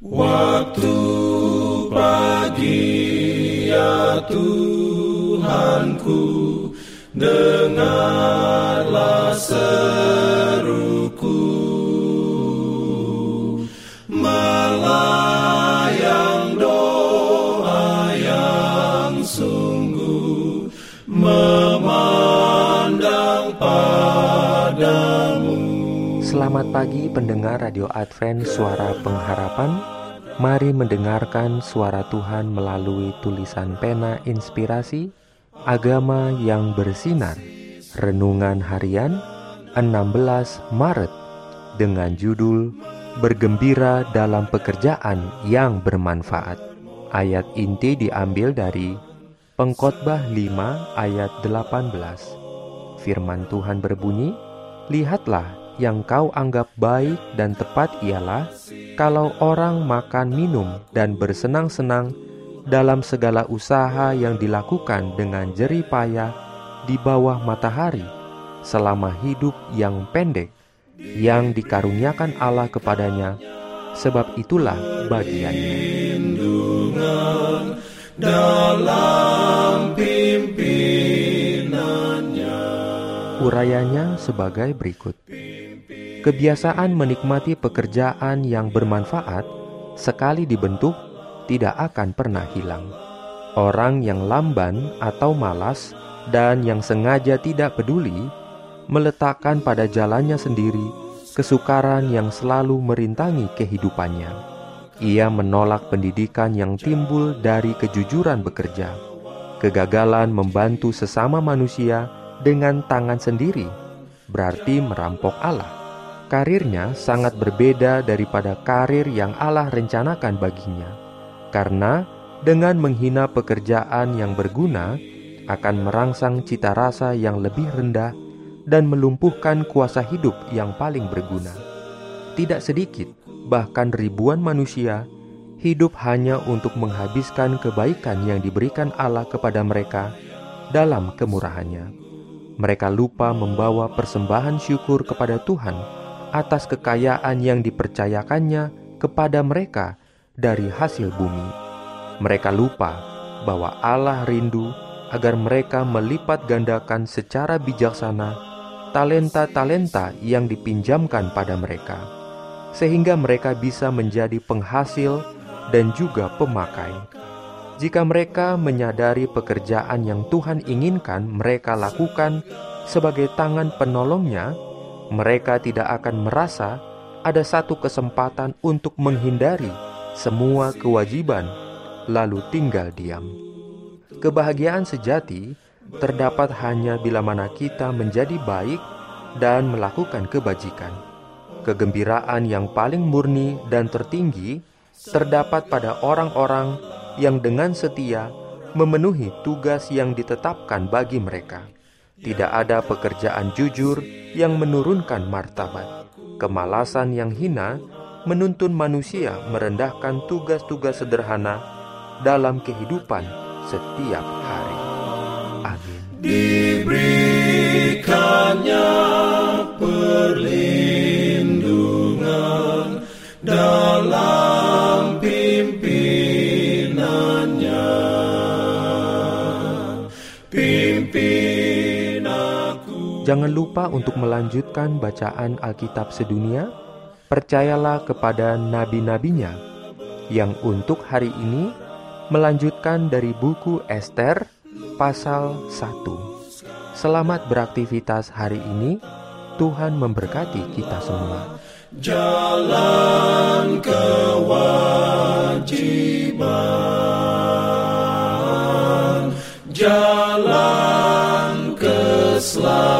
Waktu pagi ya Tuhanku, dengarlah seruku, melayang doa yang sungguh, memandang padamu. Selamat pagi pendengar Radio Advent Suara Pengharapan. Mari mendengarkan suara Tuhan melalui tulisan pena inspirasi Agama yang Bersinar. Renungan harian 16 Maret dengan judul Bergembira dalam Pekerjaan yang Bermanfaat. Ayat inti diambil dari Pengkhotbah 5 ayat 18. Firman Tuhan berbunyi, "Lihatlah, yang kau anggap baik dan tepat ialah kalau orang makan, minum, dan bersenang-senang dalam segala usaha yang dilakukan dengan jerih payah di bawah matahari selama hidup yang pendek yang dikaruniakan Allah kepadanya, sebab itulah bagiannya." Dalam pimpinannya. Urayanya sebagai berikut. Kebiasaan menikmati pekerjaan yang bermanfaat sekali dibentuk tidak akan pernah hilang. Orang yang lamban atau malas dan yang sengaja tidak peduli meletakkan pada jalannya sendiri kesukaran yang selalu merintangi kehidupannya. Ia menolak pendidikan yang timbul dari kejujuran bekerja, kegagalan membantu sesama manusia dengan tangan sendiri, berarti merampok Allah. Karirnya sangat berbeda daripada karir yang Allah rencanakan baginya, karena dengan menghina pekerjaan yang berguna akan merangsang cita rasa yang lebih rendah dan melumpuhkan kuasa hidup yang paling berguna. Tidak sedikit, bahkan ribuan manusia hidup hanya untuk menghabiskan kebaikan yang diberikan Allah kepada mereka dalam kemurahannya. Mereka lupa membawa persembahan syukur kepada Tuhan atas kekayaan yang dipercayakannya kepada mereka dari hasil bumi. Mereka lupa bahwa Allah rindu agar mereka melipat gandakan secara bijaksana talenta-talenta yang dipinjamkan pada mereka, sehingga mereka bisa menjadi penghasil dan juga pemakai. Jika mereka menyadari pekerjaan yang Tuhan inginkan mereka lakukan sebagai tangan penolongnya, mereka tidak akan merasa ada satu kesempatan untuk menghindari semua kewajiban, lalu tinggal diam. Kebahagiaan sejati terdapat hanya bila mana kita menjadi baik dan melakukan kebajikan. Kegembiraan yang paling murni dan tertinggi terdapat pada orang-orang yang dengan setia memenuhi tugas yang ditetapkan bagi mereka. Tidak ada pekerjaan jujur yang menurunkan martabat. Kemalasan yang hina menuntun manusia merendahkan tugas-tugas sederhana dalam kehidupan setiap hari. Amin. Diberikannya perlindungan dalam pimpinannya. Jangan lupa untuk melanjutkan bacaan Alkitab sedunia. Percayalah kepada nabi-nabinya yang untuk hari ini melanjutkan dari buku Ester pasal 1. Selamat beraktivitas hari ini. Tuhan memberkati kita semua. Jalan kewajiban, jalan keselamatan.